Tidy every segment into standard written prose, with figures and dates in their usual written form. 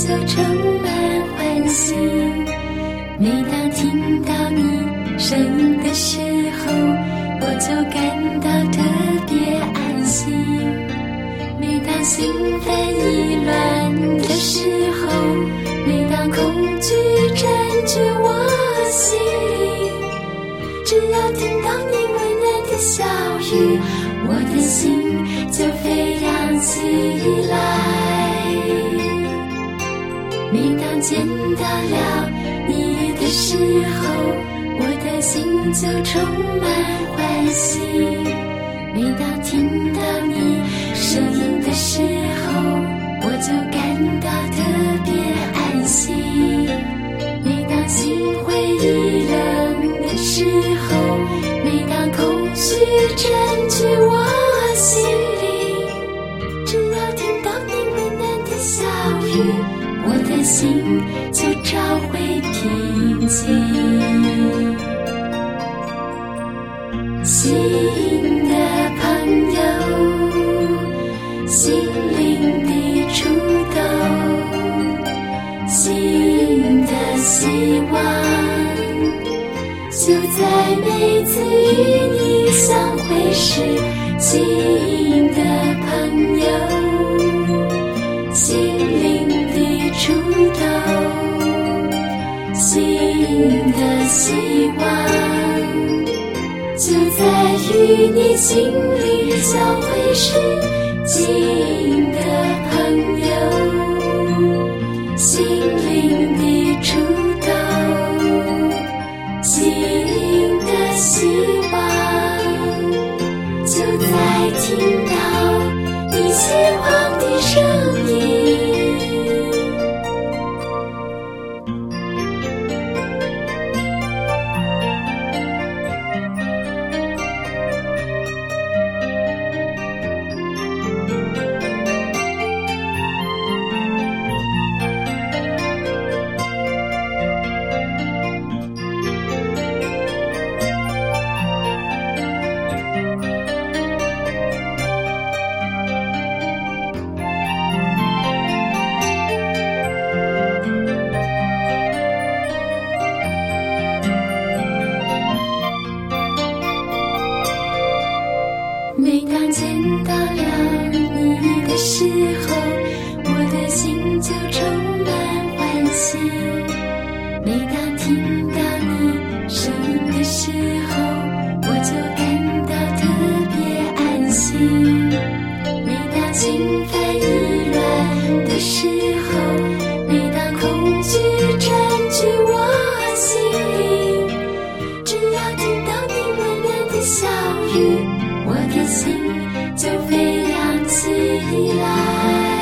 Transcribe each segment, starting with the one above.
就充满欢喜。每当听到你声音的时候，我就感到特别安心。每当兴奋意乱的时候，每当恐惧占据我心里，只要听到你温暖的笑语，我的心就飞扬起来。每当见到了你的时候，我的心就充满欢喜。每当听到你声音的时候，我就感到特别安心。每当心灰意冷的时候，每当恐惧占据我心里，只要听到你温暖的笑语，我的心就找回平静。新的朋友，心灵的触动，新的希望，就在每次与你相会时。新的朋友，心灵的触动，新的希望，就在与你心灵交汇时。新的朋友，心灵的触动，新的希望，就在听到你希望的声音。每当见到了你的时候，我的心就充满欢喜。每当听到你声音的时候，我就感到特别安心。每当兴奋意乱的时候，每当恐惧占据我心里，只要听到你温暖的笑语，我的心就飞扬起来。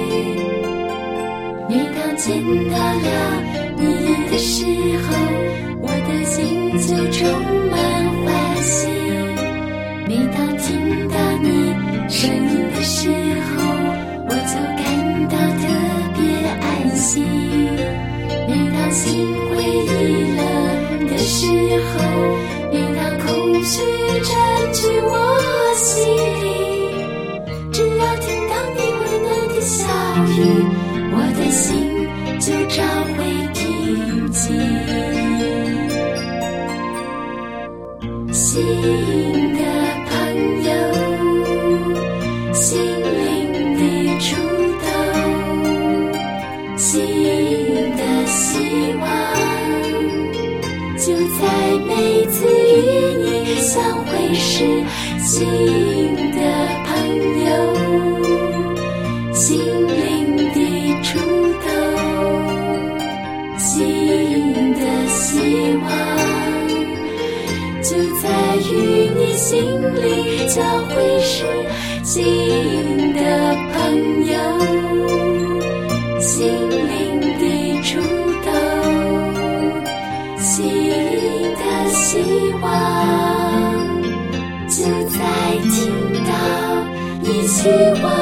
每当见到了你的时候，我的心就充满欢喜。每当听到你声音的时候，我就感到特别安心。每当心灰意冷的时候，每当恐惧占据我心里，只要听到你温暖的笑语，我的心就找回平静。新的朋友，心灵的触动，新的希望，就在每次与你相会时。新的朋友，心灵的触动，新的希望，就在与你心灵交汇时。新的朋友，心灵的触动，新的希望，就在听到你希望